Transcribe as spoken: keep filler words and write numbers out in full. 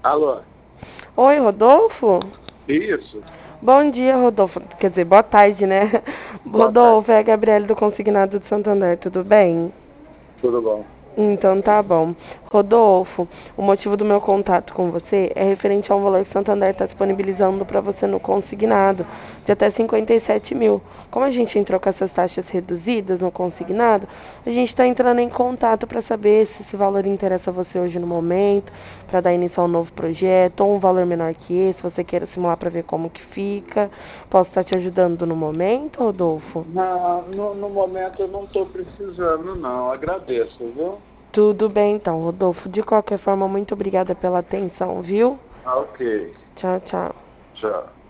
Alô? Oi, Rodolfo? Isso? Bom dia, Rodolfo. Quer dizer, boa tarde, né? Boa tarde. Rodolfo, é a Gabriele do Consignado de Santander, tudo bem? Tudo bom? Então tá bom. Rodolfo, o motivo do meu contato com você é referente a um valor que o Santander está disponibilizando para você no consignado, de até cinquenta e sete mil. Como a gente entrou com essas taxas reduzidas no consignado, a gente está entrando em contato para saber se esse valor interessa a você hoje no momento, para dar início a um novo projeto, ou um valor menor que esse, você queira simular para ver como que fica. Posso estar te ajudando no momento, Rodolfo? Não, no, no momento eu não estou precisando, não. Agradeço, viu? Tudo bem então, Rodolfo. De qualquer forma, muito obrigada pela atenção, viu? Ah, ok. Tchau, tchau. Tchau.